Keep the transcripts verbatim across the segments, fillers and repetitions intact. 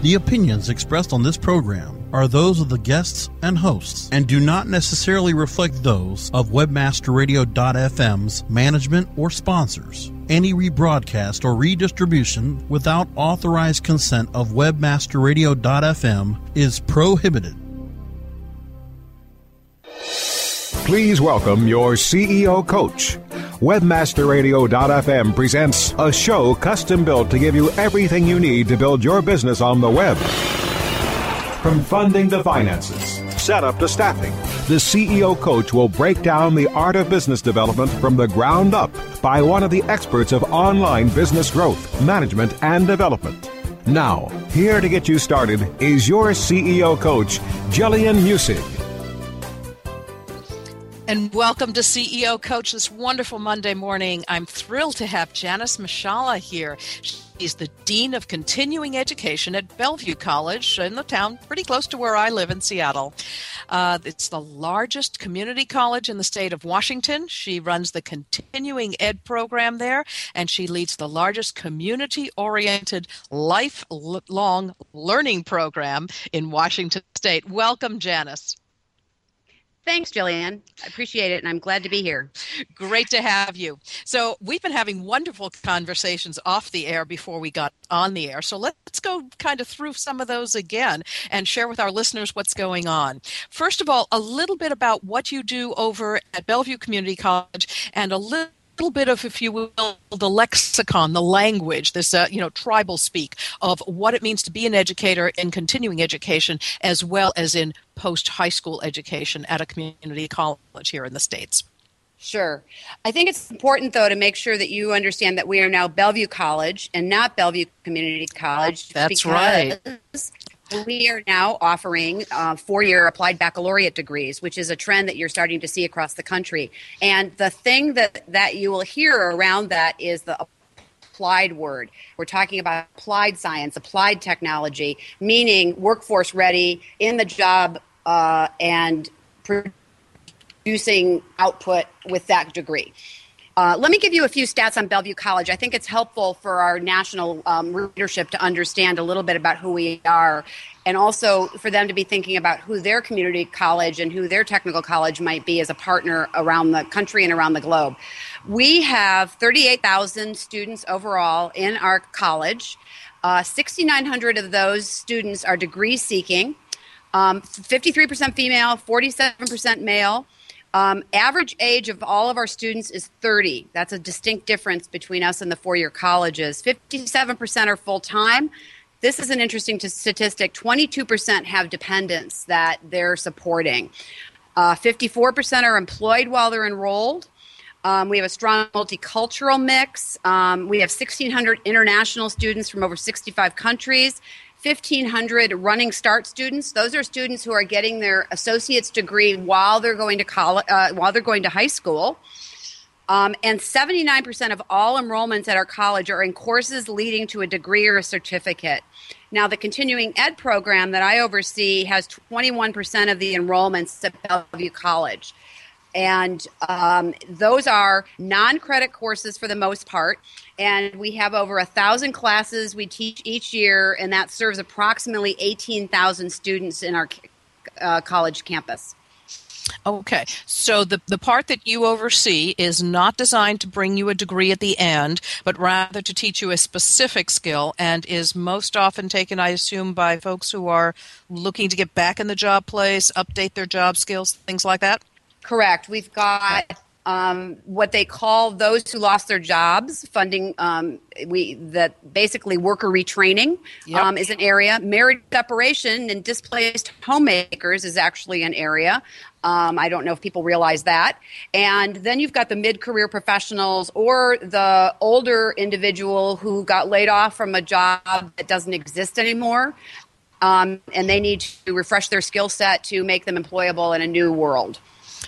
The opinions expressed on this program are those of the guests and hosts and do not necessarily reflect those of Webmaster Radio dot f m's management or sponsors. Any rebroadcast or redistribution without authorized consent of Webmaster Radio dot f m is prohibited. Please welcome your C E O coach. Webmaster Radio dot f m presents a show custom built to give you everything you need to build your business on the web. From funding to finances, setup to staffing, the C E O coach will break down the art of business development from the ground up by one of the experts of online business growth, management, and development. Now, here to get you started is your C E O coach, Jillian Muessig. And welcome to C E O Coach this wonderful Monday morning. I'm thrilled to have Janice Mashallah here. She's the Dean of Continuing Education at Bellevue College in the town pretty close to where I live in Seattle. Uh, it's the largest community college in the state of Washington. She runs the Continuing Ed program there, and she leads the largest community-oriented lifelong learning program in Washington state. Welcome, Janice. Thanks, Jillian. I appreciate it, and I'm glad to be here. Great to have you. So we've been having wonderful conversations off the air before we got on the air. So let's go kind of through some of those again and share with our listeners what's going on. First of all, a little bit about what you do over at Bellevue Community College and a little little bit of, if you will, the lexicon, the language, this, uh, you know, tribal speak of what it means to be an educator in continuing education as well as in post-high school education at a community college here in the States. Sure. I think it's important, though, to make sure that you understand that we are now Bellevue College and not Bellevue Community College. That's right. We are now offering uh, four-year applied baccalaureate degrees, which is a trend that you're starting to see across the country. And the thing that, that you will hear around that is the applied word. We're talking about applied science, applied technology, meaning workforce ready, in the job, uh, and producing output with that degree. Uh, let me give you a few stats on Bellevue College. I think it's helpful for our national um, readership to understand a little bit about who we are, and also for them to be thinking about who their community college and who their technical college might be as a partner around the country and around the globe. We have thirty-eight thousand students overall in our college. Uh, six thousand nine hundred of those students are degree seeking, um, fifty-three percent female, forty-seven percent male. Um, average age of all of our students is thirty. That's a distinct difference between us and the four-year colleges. fifty-seven percent are full-time. This is an interesting t- statistic. twenty-two percent have dependents that they're supporting. Uh, fifty-four percent are employed while they're enrolled. Um, we have a strong multicultural mix. Um, we have sixteen hundred international students from over sixty-five countries. fifteen hundred running start students. Those are students who are getting their associate's degree while they're going to college, uh, while they're going to high school. Um, and seventy-nine percent of all enrollments at our college are in courses leading to a degree or a certificate. Now, the continuing ed program that I oversee has twenty-one percent of the enrollments at Bellevue College. And um, those are non-credit courses for the most part. And we have over one thousand classes we teach each year, and that serves approximately eighteen thousand students in our uh, college campus. Okay, so the, the part that you oversee is not designed to bring you a degree at the end, but rather to teach you a specific skill, and is most often taken, I assume, by folks who are looking to get back in the job place, update their job skills, things like that? Correct. We've got um, what they call those who lost their jobs funding. Um, we that basically worker retraining yep. um, is an area. Marriage separation and displaced homemakers is actually an area. Um, I don't know if people realize that. And then you've got the mid-career professionals or the older individual who got laid off from a job that doesn't exist anymore. Um, and they need to refresh their skill set to make them employable in a new world.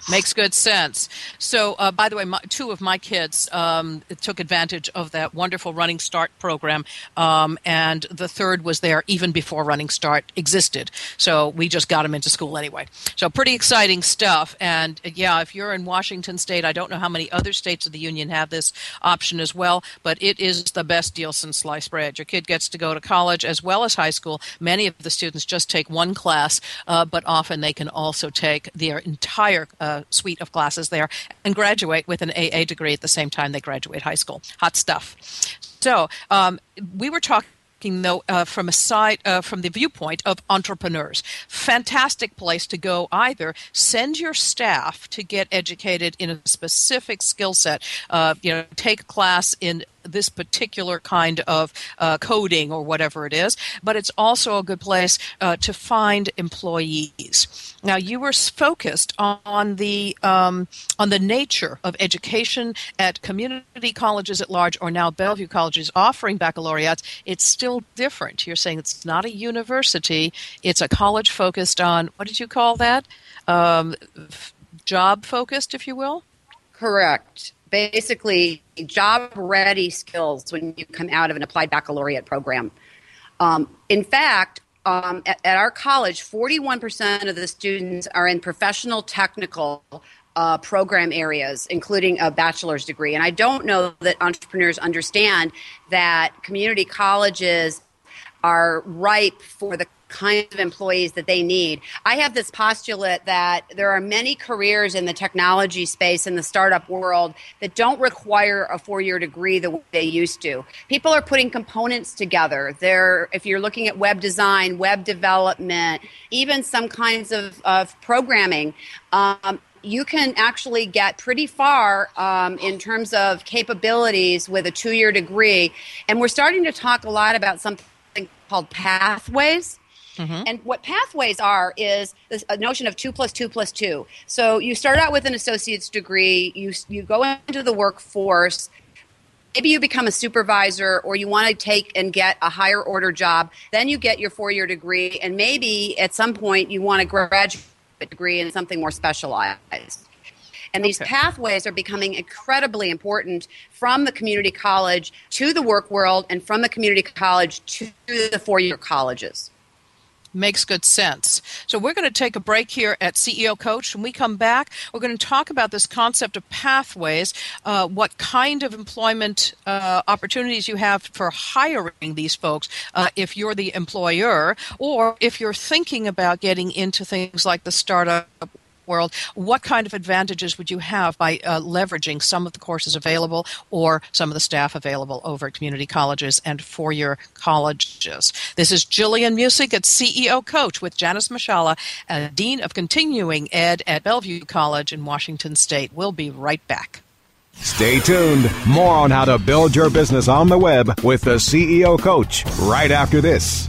Makes good sense. So, uh, by the way, my, two of my kids um, took advantage of that wonderful Running Start program, um, and the third was there even before Running Start existed. So we just got them into school anyway. So pretty exciting stuff. And, uh, yeah, if you're in Washington State, I don't know how many other states of the union have this option as well, but it is the best deal since sliced bread. Your kid gets to go to college as well as high school. Many of the students just take one class, uh, but often they can also take their entire uh, suite of classes there and graduate with an A A degree at the same time they graduate high school. Hot stuff. So um, we were talking though, uh, from a side, uh, from the viewpoint of entrepreneurs. Fantastic place to go either. Send your staff to get educated in a specific skill set. Uh, you know, take a class in this particular kind of uh, coding or whatever it is, but it's also a good place uh, to find employees. Now, you were focused on the um, on the nature of education at community colleges at large, or now Bellevue colleges offering baccalaureates. It's still different. You're saying it's not a university; it's a college focused on, what did you call that? Um, f- job focused, if you will. Correct. Basically, job-ready skills when you come out of an applied baccalaureate program. Um, in fact, um, at, at our college, forty-one percent of the students are in professional technical uh, program areas, including a bachelor's degree. And I don't know that entrepreneurs understand that community colleges are ripe for the kinds of employees that they need. I have this postulate that there are many careers in the technology space, in the startup world, that don't require a four-year degree the way they used to. People are putting components together. They're, if you're looking at web design, web development, even some kinds of, of programming, um, you can actually get pretty far um, in terms of capabilities with a two-year degree. And we're starting to talk a lot about something called pathways. Mm-hmm. And what pathways are is this a notion of two plus two plus two. So you start out with an associate's degree, you you go into the workforce, maybe you become a supervisor, or you want to take and get a higher order job, then you get your four-year degree, and maybe at some point you want a graduate degree in something more specialized. And these okay. pathways are becoming incredibly important from the community college to the work world, and from the community college to the four-year colleges. Makes good sense. So we're going to take a break here at C E O Coach. When we come back, we're going to talk about this concept of pathways, uh, what kind of employment uh, opportunities you have for hiring these folks uh, if you're the employer, or if you're thinking about getting into things like the startup world, what kind of advantages would you have by uh, leveraging some of the courses available or some of the staff available over at community colleges and four-year colleges? This is Jillian Muessig at C E O Coach with Janice Mashala, uh, Dean of Continuing Ed at Bellevue College in Washington State. We'll be right back. Stay tuned. More on how to build your business on the web with the C E O Coach right after this.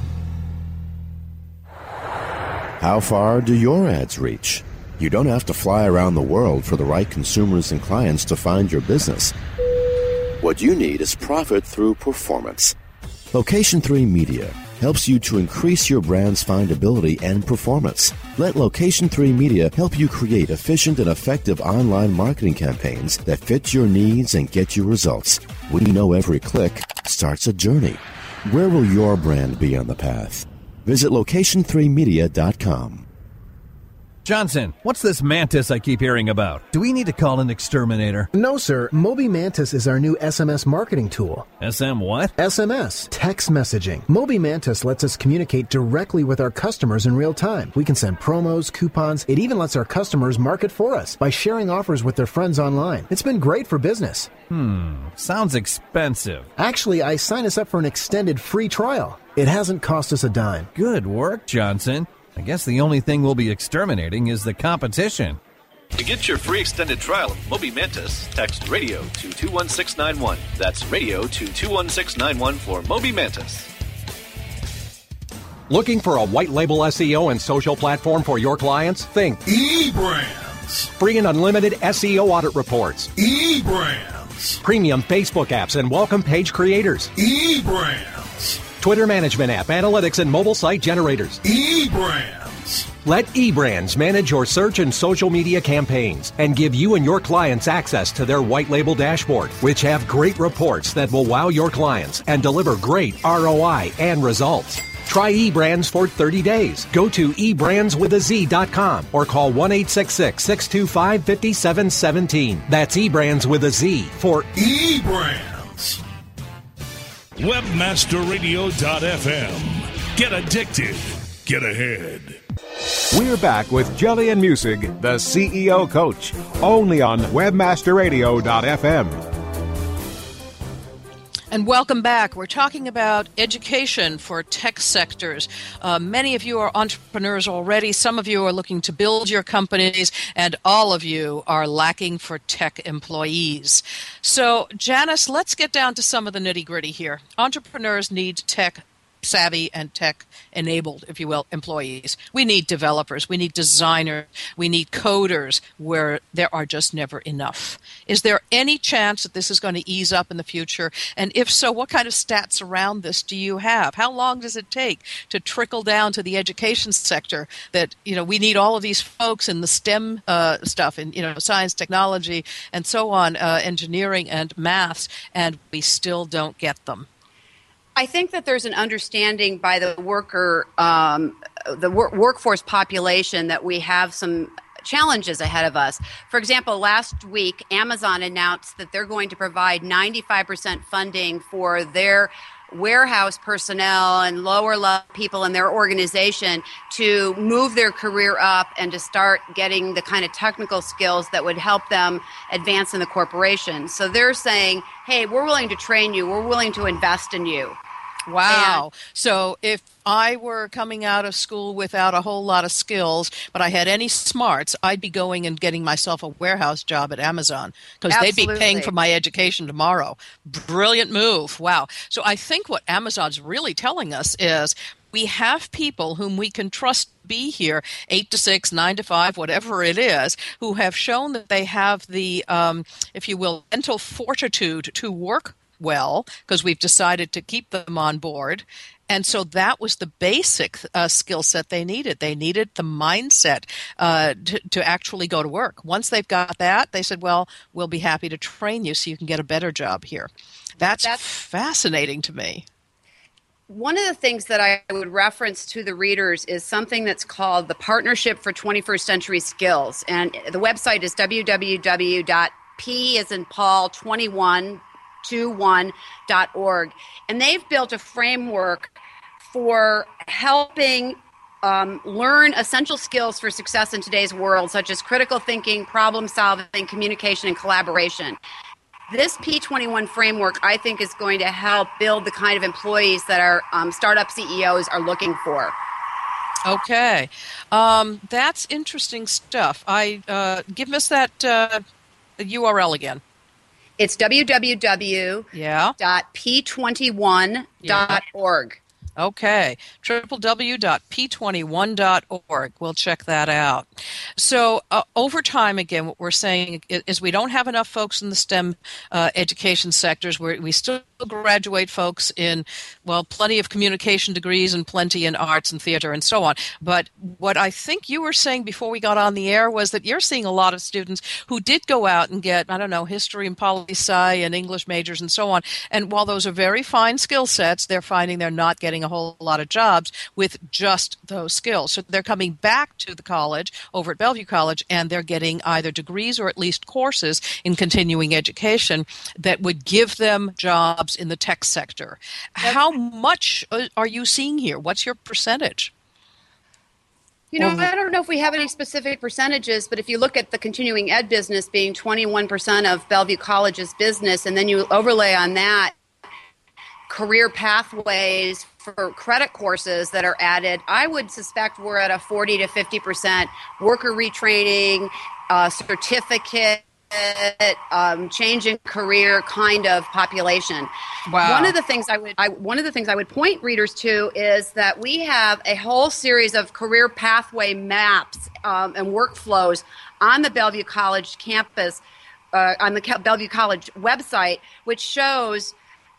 How far do your ads reach? You don't have to fly around the world for the right consumers and clients to find your business. What you need is profit through performance. Location three Media helps you to increase your brand's findability and performance. Let Location three Media help you create efficient and effective online marketing campaigns that fit your needs and get you results. We know every click starts a journey. Where will your brand be on the path? Visit location three media dot com. Johnson, what's this Mantis I keep hearing about? Do we need to call an exterminator? No, sir. Moby Mantis is our new S M S marketing tool. S M what? S M S, text messaging. Moby Mantis lets us communicate directly with our customers in real time. We can send promos, coupons. It even lets our customers market for us by sharing offers with their friends online. It's been great for business. Hmm, sounds expensive. Actually, I signed us up for an extended free trial. It hasn't cost us a dime. Good work, Johnson. I guess the only thing we'll be exterminating is the competition. To get your free extended trial of Moby Mantis, text radio to two one six nine one. That's radio to two one six nine one for Moby Mantis. Looking for a white label S E O and social platform for your clients? Think eBrands. Free and unlimited S E O audit reports. eBrands. Premium Facebook apps and welcome page creators. eBrands. Twitter management app, analytics, and mobile site generators. eBrands. Let eBrands manage your search and social media campaigns and give you and your clients access to their white label dashboard, which have great reports that will wow your clients and deliver great R O I and results. Try eBrands for thirty days. Go to e brands with a z dot com or call one eight six six, six two five, five seven one seven. That's eBrands with a Z for eBrands. Webmaster Radio dot f m. Get addicted. Get ahead. We're back with Jillian Muessig, the C E O Coach, only on Webmaster Radio dot f m. And welcome back. We're talking about education for tech sectors. Uh, many of you are entrepreneurs already. Some of you are looking to build your companies, and all of you are lacking for tech employees. So, Janice, let's get down to some of the nitty-gritty here. Entrepreneurs need tech savvy and tech-enabled, if you will, employees. We need developers. We need designers. We need coders where there are just never enough. Is there any chance that this is going to ease up in the future? And if so, what kind of stats around this do you have? How long does it take to trickle down to the education sector that, you know, we need all of these folks in the STEM uh, stuff, in, you know, science, technology, and so on, uh, engineering and maths, and we still don't get them? I think that there's an understanding by the worker, um, the wor- workforce population that we have some challenges ahead of us. For example, last week, Amazon announced that they're going to provide ninety-five percent funding for their warehouse personnel and lower level people in their organization to move their career up and to start getting the kind of technical skills that would help them advance in the corporation. So they're saying, hey, we're willing to train you. We're willing to invest in you. Wow. And so if I were coming out of school without a whole lot of skills, but I had any smarts, I'd be going and getting myself a warehouse job at Amazon because they'd be paying for my education tomorrow. Brilliant move. Wow. So I think what Amazon's really telling us is we have people whom we can trust be here, eight to six, nine to five, whatever it is, who have shown that they have the, um, if you will, mental fortitude to work well, because we've decided to keep them on board. And so that was the basic uh, skill set they needed. They needed the mindset uh, to, to actually go to work. Once they've got that, they said, well, we'll be happy to train you so you can get a better job here. That's, That's fascinating to me. One of the things that I would reference to the readers is something that's called the Partnership for twenty-first Century Skills. And the website is w w w dot p as in Paul twenty-one twenty-one dot org. And they've built a framework for helping um, learn essential skills for success in today's world, such as critical thinking, problem solving, communication, and collaboration. This P twenty-one framework, I think, is going to help build the kind of employees that our um, startup C E Os are looking for. Okay. Um, that's interesting stuff. I uh, give us that uh, U R L again. It's w w w dot p twenty-one dot org. Okay, w w w dot p twenty-one dot org. We'll check that out. So uh, over time, again, what we're saying is we don't have enough folks in the STEM uh, education sectors. We're, we still graduate folks in, well, plenty of communication degrees and plenty in arts and theater and so on. But what I think you were saying before we got on the air was that you're seeing a lot of students who did go out and get, I don't know, history and poli-sci and English majors and so on. And while those are very fine skill sets, they're finding they're not getting a whole lot of jobs with just those skills. So they're coming back to the college over at Bellevue College, and they're getting either degrees or at least courses in continuing education that would give them jobs in the tech sector. How much are you seeing here? What's your percentage? You know, I don't know if we have any specific percentages, but if you look at the continuing ed business being twenty-one percent of Bellevue College's business, and then you overlay on that career pathways for credit courses that are added, I would suspect we're at a forty to fifty percent worker retraining, uh, certificate, um, change in career kind of population. Wow. One of the things I would I, one of the things I would point readers to is that we have a whole series of career pathway maps um, and workflows on the Bellevue College campus, uh, on the Bellevue College website, which shows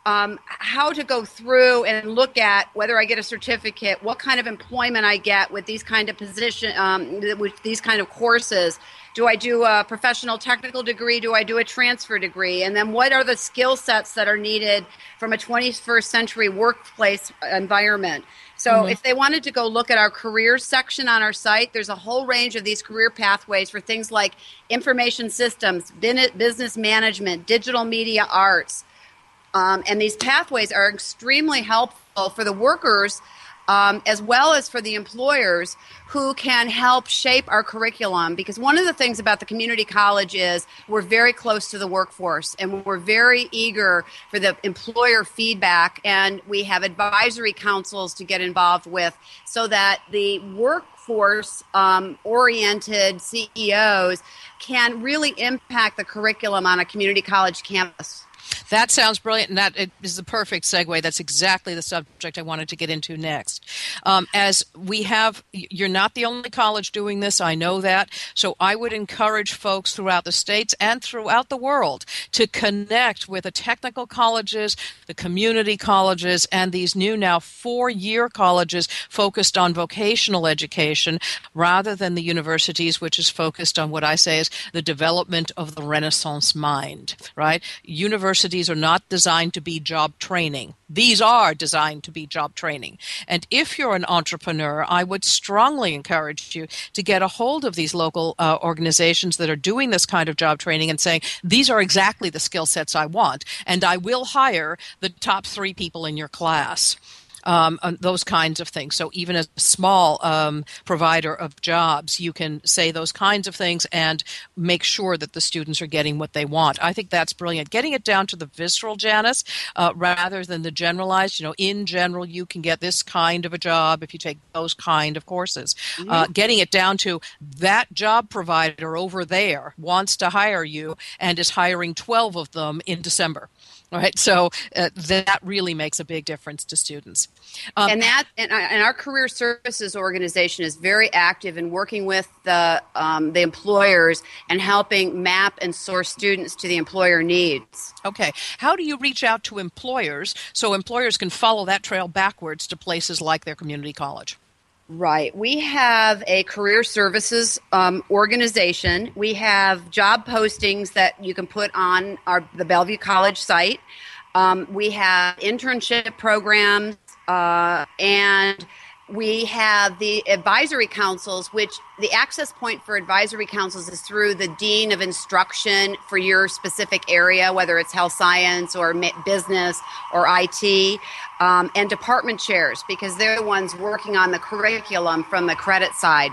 um, how to go through and look at whether I get a certificate, what kind of employment I get with these kind of position, um, with these kind of courses. Do I do a professional technical degree? Do I do a transfer degree? And then what are the skill sets that are needed from a twenty-first century workplace environment? So mm-hmm. if they wanted to go look at our careers section on our site, there's a whole range of these career pathways for things like information systems, business management, digital media arts. Um, and these pathways are extremely helpful for the workers Um, as well as for the employers who can help shape our curriculum. Because one of the things about the community college is we're very close to the workforce and we're very eager for the employer feedback, and we have advisory councils to get involved with so that the workforce um, oriented C E Os can really impact the curriculum on a community college campus. That sounds brilliant, and that is the perfect segue. That's exactly the subject I wanted to get into next. Um, as we have, you're not the only college doing this, I know that, so I would encourage folks throughout the states and throughout the world to connect with the technical colleges, the community colleges, and these new now four-year colleges focused on vocational education rather than the universities, which is focused on what I say is the development of the Renaissance mind, right? Universities Universities are not designed to be job training. These are designed to be job training. And if you're an entrepreneur, I would strongly encourage you to get a hold of these local uh, organizations that are doing this kind of job training and saying, these are exactly the skill sets I want, and I will hire the top three people in your class. Um, those kinds of things. So even a small um, provider of jobs, you can say those kinds of things and make sure that the students are getting what they want. I think that's brilliant. Getting it down to the visceral, Janice, uh, rather than the generalized. You know, in general, you can get this kind of a job if you take those kind of courses. Mm-hmm. Uh, getting it down to that job provider over there wants to hire you and is hiring twelve of them in December. All right, so uh, that really makes a big difference to students. Um, and that and, and our career services organization is very active in working with the um, the employers and helping map and source students to the employer needs. Okay, how do you reach out to employers so employers can follow that trail backwards to places like their community college? Right. We have a career services um, organization. We have job postings that you can put on our the Bellevue College site. Um, we have internship programs, uh, and we have the advisory councils, which the access point for advisory councils is through the dean of instruction for your specific area, whether it's health science or business or I T, um, and department chairs, because they're the ones working on the curriculum from the credit side.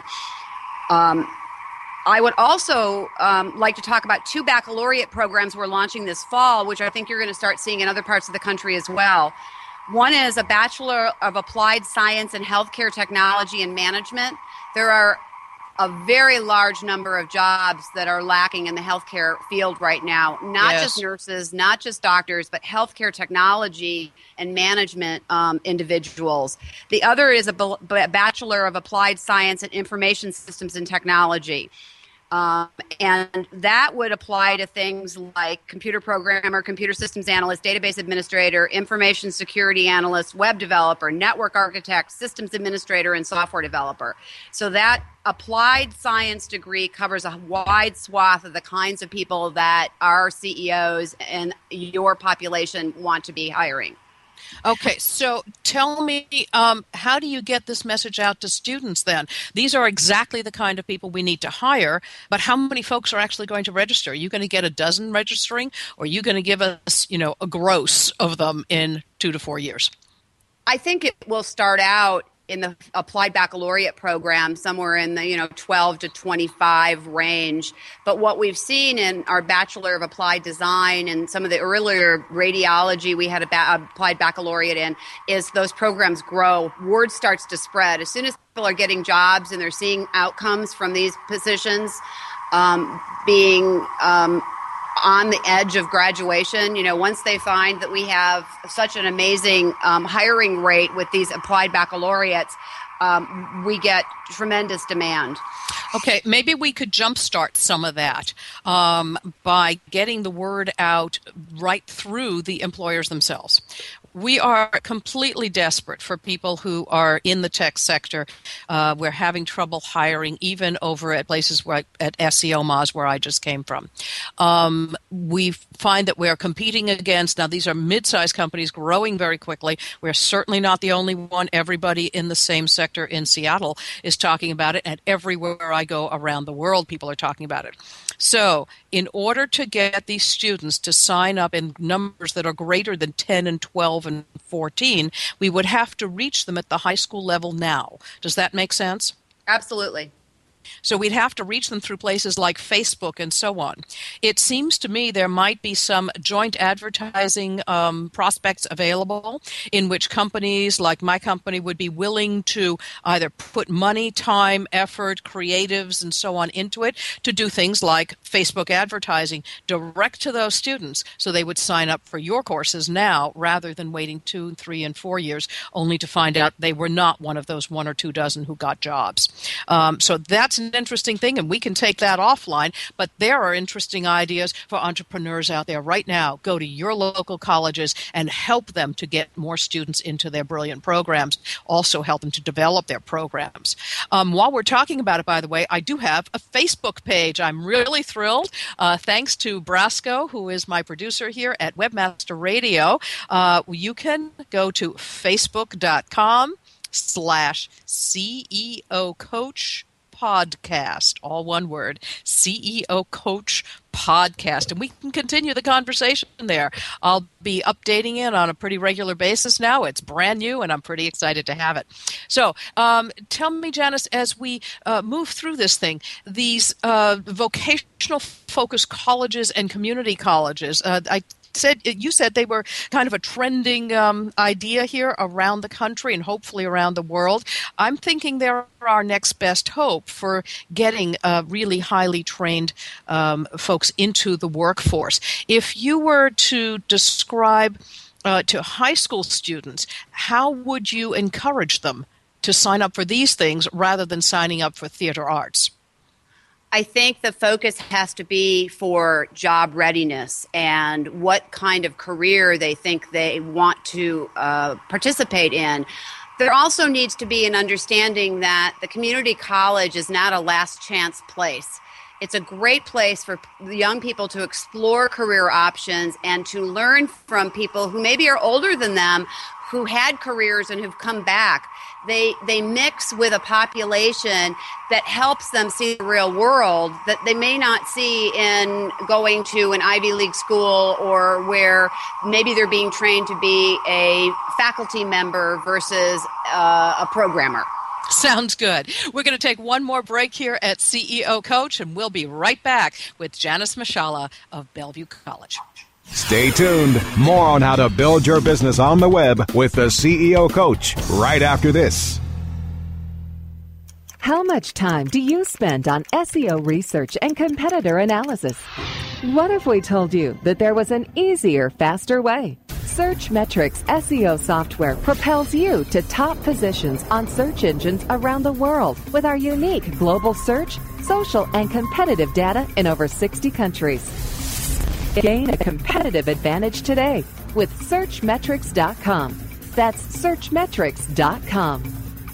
Um, I would also um, like to talk about two baccalaureate programs we're launching this fall, which I think you're going to start seeing in other parts of the country as well. One is a Bachelor of Applied Science in Healthcare Technology and Management. There are a very large number of jobs that are lacking in the healthcare field right now, not Yes. just nurses, not just doctors, but healthcare technology and management um, individuals. The other is a B- Bachelor of Applied Science in Information Systems and Technology. Um, and that would apply to things like computer programmer, computer systems analyst, database administrator, information security analyst, web developer, network architect, systems administrator, and software developer. So that applied science degree covers a wide swath of the kinds of people that our C E Os and your population want to be hiring. Okay, so tell me, um, how do you get this message out to students then? These are exactly the kind of people we need to hire, but how many folks are actually going to register? Are you going to get a dozen registering, or are you going to give us, you know, a gross of them in two to four years? I think it will start out in the applied baccalaureate program somewhere in the, you know, twelve to twenty-five range. But what we've seen in our Bachelor of Applied Design and some of the earlier radiology we had a ba- applied baccalaureate in is those programs grow. Word starts to spread. As soon as people are getting jobs and they're seeing outcomes from these positions um, being um, on the edge of graduation, you know, once they find that we have such an amazing um, hiring rate with these applied baccalaureates, um, we get tremendous demand. Okay, maybe we could jumpstart some of that um, by getting the word out right through the employers themselves. We are completely desperate for people who are in the tech sector. Uh, we're having trouble hiring, even over at places where, at S E O Moz, where I just came from. Um, we find that we're competing against, now these are mid-sized companies growing very quickly. We're certainly not the only one. Everybody in the same sector in Seattle is talking about it, and everywhere I go around the world, people are talking about it. So in order to get these students to sign up in numbers that are greater than ten and twelve and fourteen, we would have to reach them at the high school level now. Does that make sense? Absolutely. So we'd have to reach them through places like Facebook and so on. It seems to me there might be some joint advertising um, prospects available in which companies like my company would be willing to either put money, time, effort, creatives, and so on into it to do things like Facebook advertising direct to those students so they would sign up for your courses now rather than waiting two, three, and four years only to find out they were not one of those one or two dozen who got jobs. Um, so that's an interesting thing, and we can take that offline, but there are interesting ideas for entrepreneurs out there right now. Go to your local colleges and help them to get more students into their brilliant programs. Also help them to develop their programs. Um, while we're talking about it, by the way, I do have a Facebook page. I'm really thrilled. Uh, thanks to Brasco, who is my producer here at Webmaster Radio. Uh, you can go to facebook.com slash CEO Coach Podcast, all one word, C E O Coach Podcast, and we can continue the conversation there. I'll be updating it on a pretty regular basis now. It's brand new, and I'm pretty excited to have it. So um, tell me, Janice, as we uh, move through this thing, these uh, vocational focused colleges and community colleges, uh, I said you said they were kind of a trending um, idea here around the country and hopefully around the world. I'm thinking they're our next best hope for getting uh, really highly trained um, folks into the workforce. If you were to describe uh, to high school students, how would you encourage them to sign up for these things rather than signing up for theater arts? I think the focus has to be for job readiness and what kind of career they think they want to uh, participate in. There also needs to be an understanding that the community college is not a last chance place. It's a great place for young people to explore career options and to learn from people who maybe are older than them, who had careers and who've come back. They they mix with a population that helps them see the real world that they may not see in going to an Ivy League school, or where maybe they're being trained to be a faculty member versus uh, a programmer. Sounds good. We're going to take one more break here at C E O Coach, and we'll be right back with Janice Mashala of Bellevue College. Stay tuned. More on how to build your business on the web with the C E O Coach right after this. How much time do you spend on S E O research and competitor analysis? What if we told you that there was an easier, faster way? Searchmetrics S E O software propels you to top positions on search engines around the world with our unique global search, social, and competitive data in over sixty countries. Gain a competitive advantage today with Searchmetrics dot com. That's Searchmetrics dot com.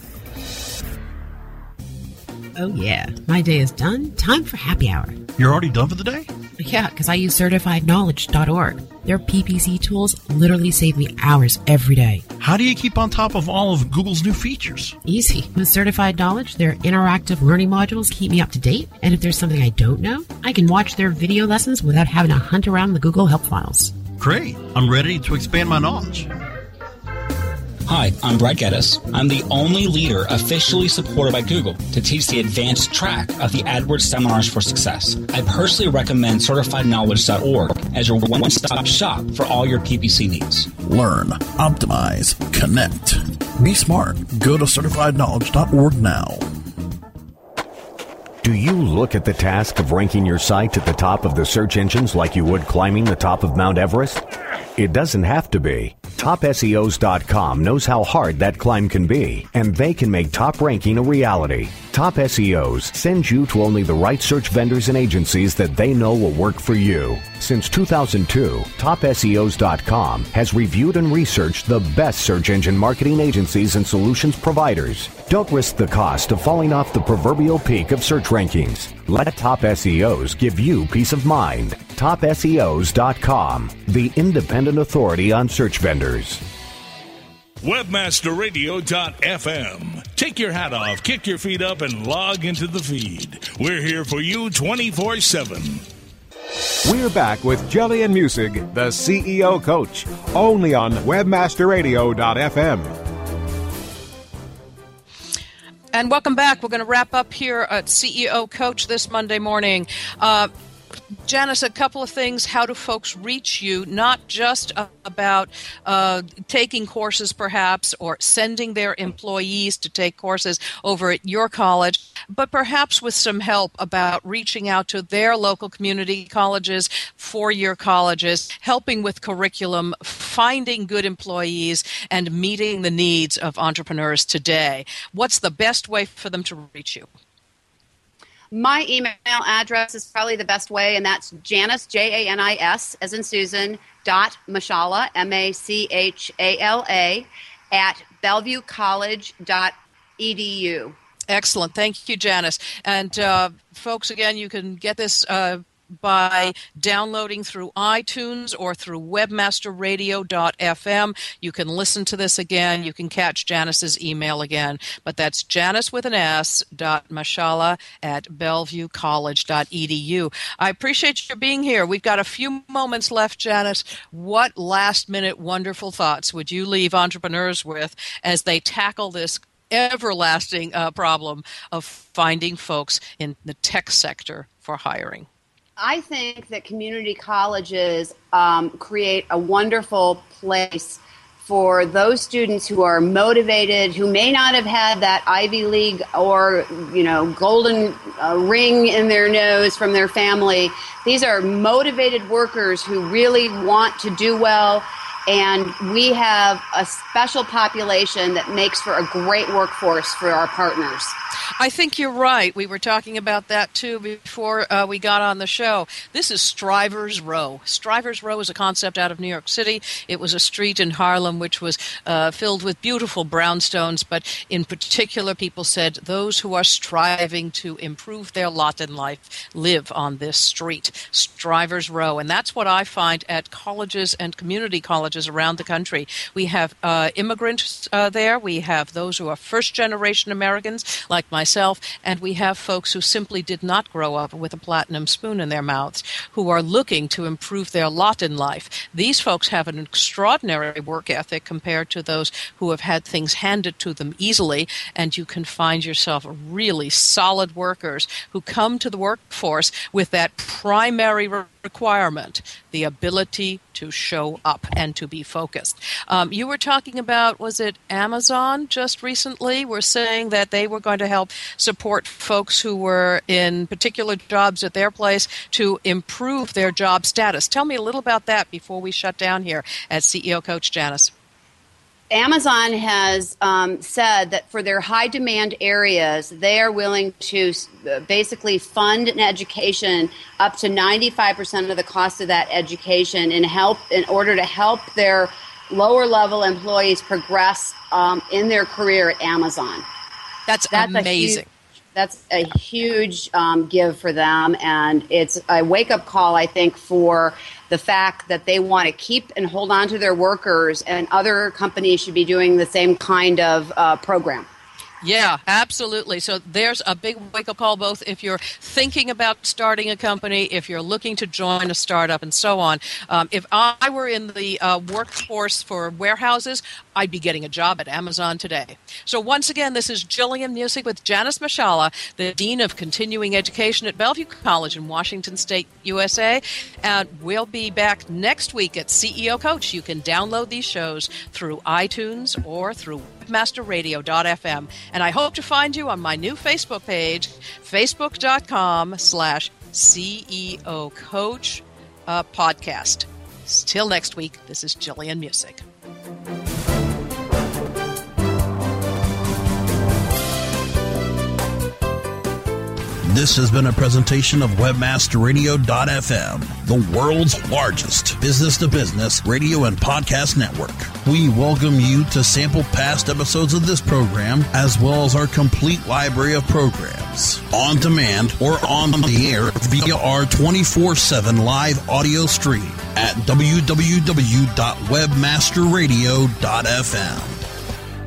Oh yeah, my day is done. Time for happy hour. You're already done for the day? Yeah, because I use certified knowledge dot org. Their P P C tools literally save me hours every day. How do you keep on top of all of Google's new features? Easy. With Certified Knowledge, their interactive learning modules keep me up to date. And if there's something I don't know, I can watch their video lessons without having to hunt around the Google Help files. Great. I'm ready to expand my knowledge. Hi, I'm Brett Geddes. I'm the only leader officially supported by Google to teach the advanced track of the AdWords Seminars for Success. I personally recommend Certified Knowledge dot org as your one-stop shop for all your P P C needs. Learn, optimize, connect. Be smart. Go to Certified Knowledge dot org now. Do you look at the task of ranking your site at the top of the search engines like you would climbing the top of Mount Everest? It doesn't have to be. Top S E Os dot com knows how hard that climb can be, and they can make top ranking a reality. Top S E Os sends you to only the right search vendors and agencies that they know will work for you. Since two thousand two, Top S E Os dot com has reviewed and researched the best search engine marketing agencies and solutions providers. Don't risk the cost of falling off the proverbial peak of search rankings. Let Top S E Os give you peace of mind. Top S E Os dot com, the independent authority on search vendors. Webmaster Radio dot f m. Take your hat off, kick your feet up, and log into the feed. We're here for you twenty-four seven. We're back with Jillian Muessig, the C E O Coach, only on Webmaster Radio dot f m. And welcome back. We're going to wrap up here at C E O Coach this Monday morning. Uh, Janice, a couple of things. How do folks reach you? Not just uh, about uh, taking courses, perhaps, or sending their employees to take courses over at your college, but perhaps with some help about reaching out to their local community colleges, four-year colleges, helping with curriculum, finding good employees, and meeting the needs of entrepreneurs today. What's the best way for them to reach you? My email address is probably the best way, and that's Janice, J A N I S, as in Susan, dot Machala, M A C H A L A, at bellevue college dot e d u. Excellent. Thank you, Janice. And uh, folks, again, you can get this uh, by downloading through iTunes or through Webmaster Radio dot f m. You can listen to this again. You can catch Janice's email again. But that's Janice with an S dot Machala at bellevue college dot e d u. I appreciate your being here. We've got a few moments left, Janice. What last-minute wonderful thoughts would you leave entrepreneurs with as they tackle this everlasting uh, problem of finding folks in the tech sector for hiring? I think that community colleges um, create a wonderful place for those students who are motivated, who may not have had that Ivy League or, you know, golden uh, ring in their nose from their family. These are motivated workers who really want to do well, and we have a special population that makes for a great workforce for our partners. I think you're right. We were talking about that, too, before uh, we got on the show. This is Strivers Row. Strivers Row is a concept out of New York City. It was a street in Harlem which was uh, filled with beautiful brownstones, but in particular, people said those who are striving to improve their lot in life live on this street, Strivers Row. And that's what I find at colleges and community colleges around the country. We have uh, immigrants uh, there. We have those who are first-generation Americans, like myself, and we have folks who simply did not grow up with a platinum spoon in their mouths, who are looking to improve their lot in life. These folks have an extraordinary work ethic compared to those who have had things handed to them easily, and you can find yourself really solid workers who come to the workforce with that primary re- requirement, the ability to show up and to be focused. Um, you were talking about, was it Amazon just recently? Were saying that they were going to help support folks who were in particular jobs at their place to improve their job status. Tell me a little about that before we shut down here at C E O Coach Janice. Amazon has um, said that for their high demand areas, they are willing to basically fund an education up to ninety-five percent of the cost of that education in help in order to help their lower level employees progress um, in their career at Amazon. That's, that's amazing. A huge, that's a huge um, give for them, and it's a wake-up call, I think, for the fact that they want to keep and hold on to their workers, and other companies should be doing the same kind of uh, program. Yeah, absolutely. So there's a big wake-up call, both if you're thinking about starting a company, if you're looking to join a startup, and so on. Um, if I were in the uh, workforce for warehouses, I'd be getting a job at Amazon today. So once again, this is Jillian Muessig with Janice Machala, the Dean of Continuing Education at Bellevue College in Washington State, U S A. And we'll be back next week at C E O Coach. You can download these shows through iTunes or through Webmaster Radio dot f m. And I hope to find you on my new Facebook page, facebook.com slash CEO Coach uh, podcast. Till next week, this is Jillian Muessig. This has been a presentation of webmaster radio dot f m, the world's largest business-to-business radio and podcast network. We welcome you to sample past episodes of this program, as well as our complete library of programs, on demand or on the air via our twenty-four seven live audio stream at w w w dot webmaster radio dot f m.